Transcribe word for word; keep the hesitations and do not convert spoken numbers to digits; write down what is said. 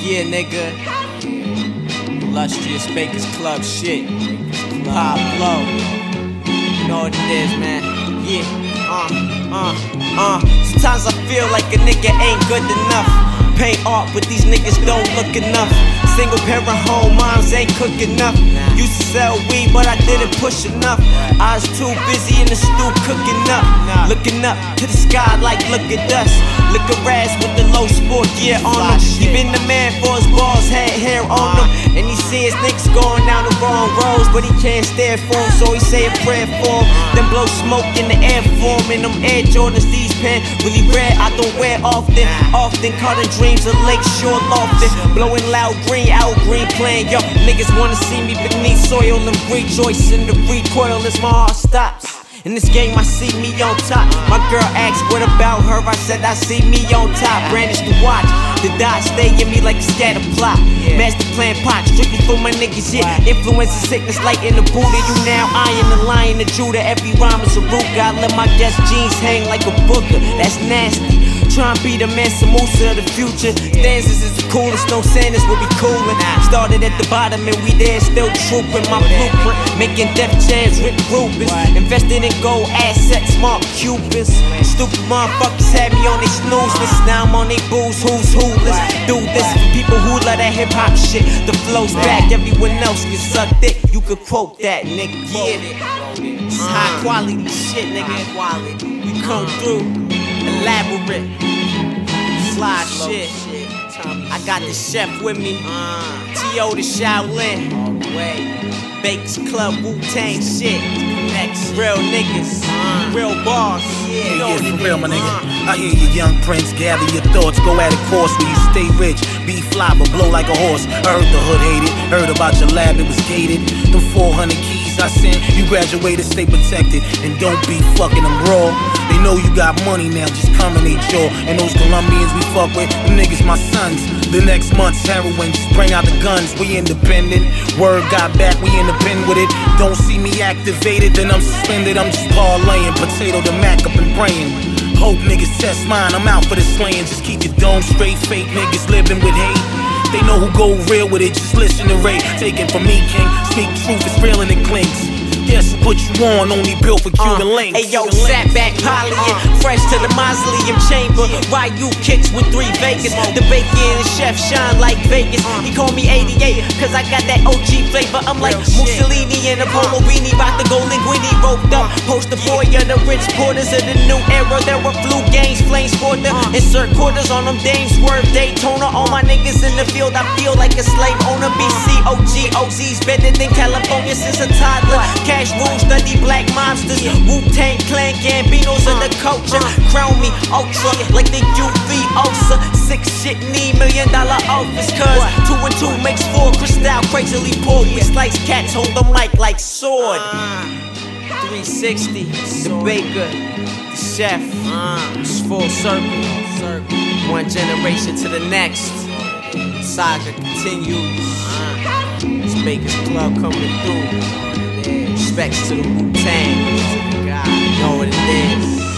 Yeah, nigga. Illustrious Bakers Club shit. Pop Low. You know what it is, man. Yeah. Uh, uh, uh. Sometimes I feel like a nigga ain't good enough. Paint art, but these niggas don't look enough. Single parent home, moms ain't cook enough. Used to sell weed, but I didn't push enough. I was too busy in the stew cooking up. Looking up to the sky like look at us. Look at Raz with the low sport gear on him. He been the man for his balls, had hair on him. And he see his niggas going down the wrong roads, but he can't stand for him, so he say a prayer for him. Then blow smoke in the air for him. And them Air Jordans, these pen really rare, I don't wear often. Often caught in dreams of Lake Shore Lofton. Blowing loud green, out green playing. Yo, niggas wanna see me beneath soil and rejoice in the recoil as my heart stops. In this game, I see me on top. My girl asked, what about her? I said, I see me on top. Brandish the watch, the dot stay in me like a scatter plot. Master plan pot, strictly for my niggas, yeah. Influence and sickness like in the Buddha. You now iron the lion of Judah. Every rhyme is a root. God let my guest jeans hang like a booker. That's nasty. Tryna be the man Samusa of the future. Stanzas is the coolest, no Sanders will be coolin'. Started at the bottom and we there still trooping. My blueprint, making Def Jams, Rick Rubens. Invested in gold assets, Mark Cubans. Stupid motherfuckers had me on they snooze list. Now I'm on they booze, who's wholess. Do this for people who love that hip hop shit. The flow's back, everyone else can suck dick. You could quote that, nigga. Get it. It's high quality shit, nigga. We come through, elaborate, fly shit. I got the chef with me, T O the Shaolin, Bakers Club, Wu-Tang shit. Real niggas, real boss. Yeah, yeah, for real, my nigga. I hear you, young prince. Gather your thoughts, go at a course where you stay rich, be fly, but blow like a horse. Heard the hood hated, heard about your lab, it was gated. The four hundred keys I sent, you graduated, stay protected, and don't be fucking them raw. They know you got money now, just come in they jaw. And those Colombians we fuck with, them niggas my sons. The next month's heroin, just bring out the guns. We independent, word got back, we in the pen with it. Don't see me activated, then I'm suspended. I'm just parlaying, potato to mac up and praying. Hope niggas test mine, I'm out for the slaying. Just keep your dome straight, fake niggas living with hate. They know who go real with it, just listen to Ray. Taken from me, king, speak truth, it's real and it clinks. Guess who put you on, only built for Cuban uh, links. Hey yo, sat back polying, uh, fresh to the mausoleum chamber. Why you kicks with three Vegas? The bacon and chef shine like Vegas. He call me eighty-eight, cause I got that O G flavor. I'm like Mussolini in a polo beanie, rock the golden guinea roped up. Poster boy of the rich porters of the new era. There were flu games, flame sporter. Insert quarters on them dames, swerve Daytona. All my niggas in the field, I feel like a slave owner. B C O G, O Z's better than California since a toddler. Cash rules, study black monsters. Wu-Tang Clan, Gambinos of the culture. Crown me ultra like the U V ulcer. Six shit need million dollar office. Cause two and two makes four. Crystal crazily poor. We slice cats, hold the mic like sword. three sixty, the baker, the chef. It's full circle. One generation to the next. Saga continues. It's Bakers Club coming through. Respects to the Wu-Tang. You know what it is.